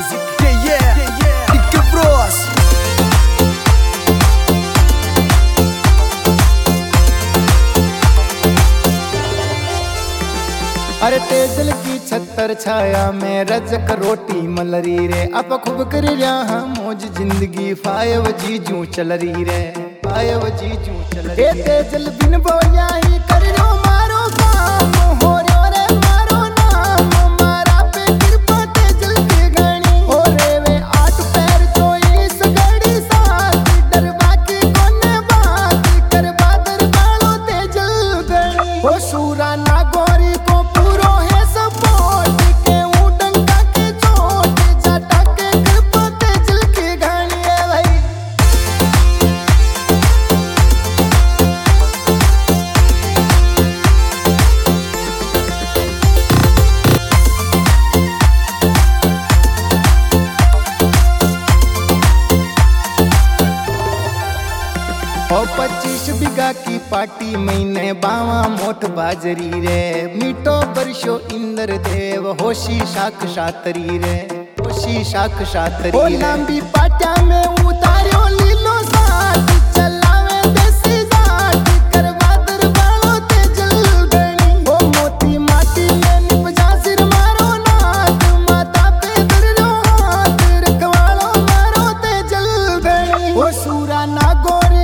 music. Yeah, Dick Bros. अरे तेजल की छत्तर छाया में रजक रोटी मलरी रे आप खूब कर रहा मौज जिंदगी फायव जीजू चल रही रे फायव जीजू चल रही तेजल बिन बोलिया ही कर रो मारो काम हो रो रे मारो नाम मारा पे कृपा तेजल की गणी हो रे वे आठ पैर जो इस घड़ी साथ डरवा की कोने बात कर बादर बालो तेजल गणी हो सूरा ना गोरी को ओ 25 बीघा की पार्टी महीने बावा मोट बाजरी रे मीठो बरशो इंद्र देव होशी शाख शातरी रे होशी शाख शातरी ओ लांबी पाट्या में उतारियो लीलो साथ चलावे देसी जाट कर बादर बालो तेजल गणी ओ मोती माटी में निपजा सिर मारो नाथ माता पे धरो हाथ रखवालो मारो तेजल गणी ओ सूरा ना गोरे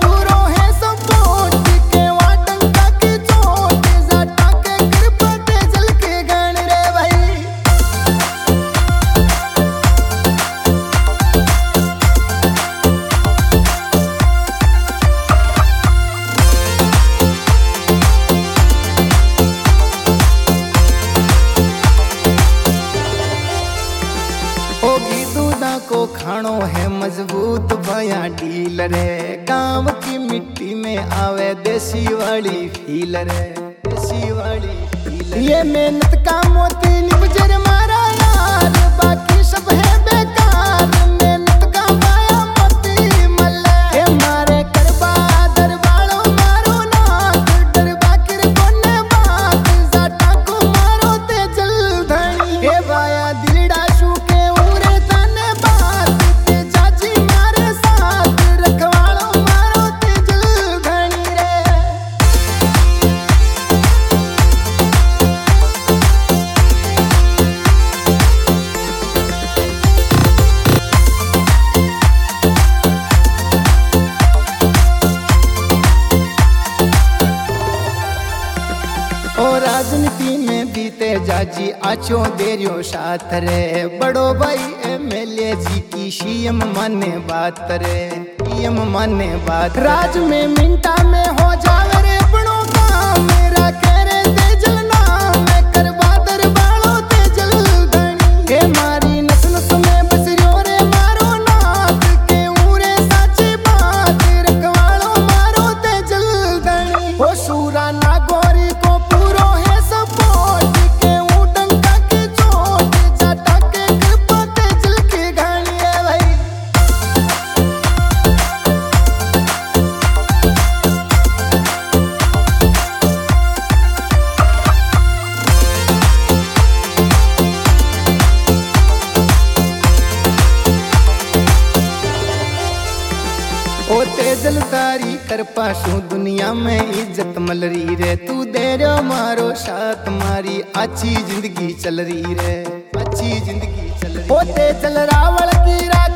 को खानो है मजबूत भया डील रे गांव की मिट्टी में आवे देसी वाली फील रे देसी वाली फील ये मेहनत का मोती निबजर मारा यार बाकी सब है बेकार मेहनत का पाया मोती मल्ले हे मारे करबा दरबारो मारो नाथ डरबा किर कोने बात जाटा को मारो तेजल धनी हे बाया दिलड़ा शू के राजनीति में बीते जाजी आचो देरियो साथ रे बड़ो भाई एमएलए जी की सीएम माने बात रे सीएम माने बात राज में मिनटा में हो जावे रे अपनो काम मेरा करे तेजल नाम कर बादर बालो तेजल धनी हे मारी नस नस में बसरियो रे मारो नाथ के उरे साची बात रखवालो मारो तेजल धनी हो सूरा ना गोरी को ओ तेजल तारी कर पाशू दुनिया में इज्जत मलरी रे तू दे रो मारो साथ मारी अच्छी जिंदगी चल रही रे अच्छी जिंदगी चल रही ओ तेजल रावल की